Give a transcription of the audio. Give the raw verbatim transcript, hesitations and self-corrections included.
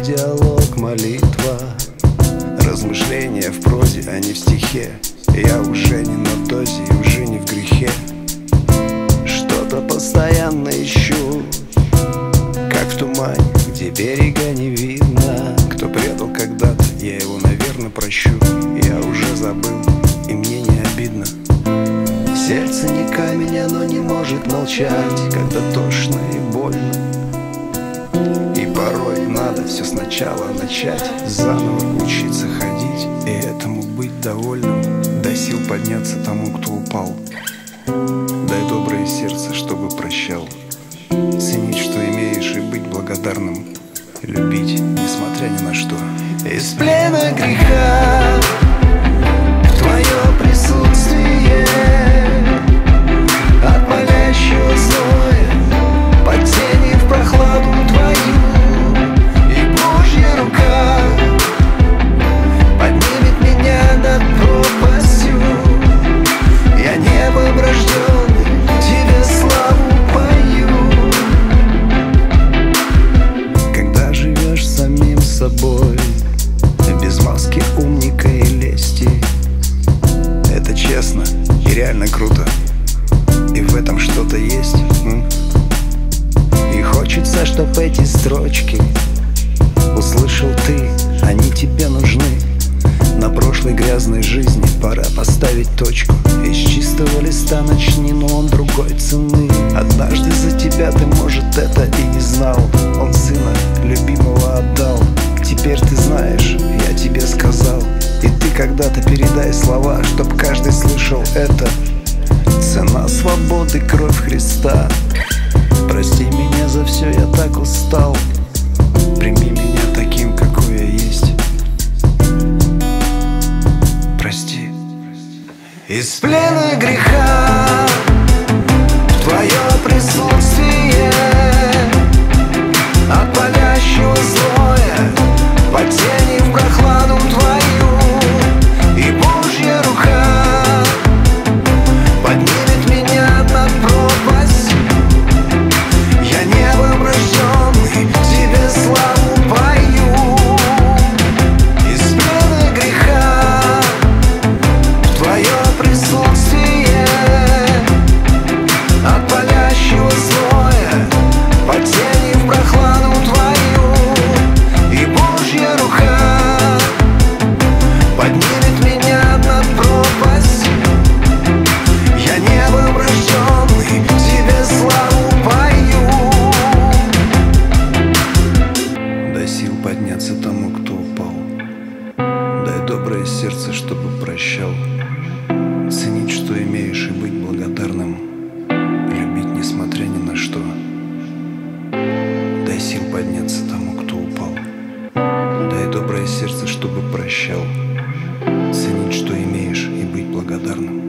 диалог, молитва, размышления в прозе, а не в стихе. Я уже не на дозе и уже не в грехе. Что-то постоянно ищу, как в тумане, где берега не видно. Кто предал когда-то, я его, наверное, прощу. Я уже забыл, и мне не обидно. Сердце не камень, оно не может молчать, когда тошно и больно. И порой надо все сначала начать, заново учиться ходить и этому быть довольным. Дай сил подняться тому, кто упал. Дай доброе сердце, чтобы прощал. Ценить, что имеешь, и быть благодарным. Любить, несмотря ни на что. Из плена греха в твое присутствие, от палящего зноя, под тени в прохладу твою. И Божья рука поднимет меня над пропастью. Я небом рожденный, тебе славу пою. Когда живешь самим собой, без маски умника и лести, это честно и реально круто. И в этом что-то есть. И хочется, чтоб эти строчки услышал ты, они тебе нужны. На прошлой грязной жизни пора поставить точку. Из чистого листа начни, но он другой цены. Однажды за тебя ты, может, это и не знал. Он сына любимого отдал. Теперь ты знаешь, я тебе сказал. И ты когда-то передай слова, чтоб каждый слышал это. Цена свободы, кровь Христа. Прости меня за все, я так устал. Прими меня таким, какой я есть. Прости. Из плена греха в твое присутствие, от палящего зноя, под тени в прохладу твою. И Божья рука поднимет меня над пропастью. Я небом рожденный, тебе славу пою. Из плена греха в твое присутствие, от палящего зноя, под тени в прохладу твою. И Божья рука поднимет меня над пропастью. Я небом рожденный, тебе славу пою. Дай сил подняться тому, кто упал. Дай доброе сердце, чтобы прощал. Ценить, что имеешь, и быть благодарным. Любить, несмотря ни на что. Дай сил подняться тому, кто упал. Дай доброе сердце, чтобы прощал. Ценить, что имеешь, и быть благодарным.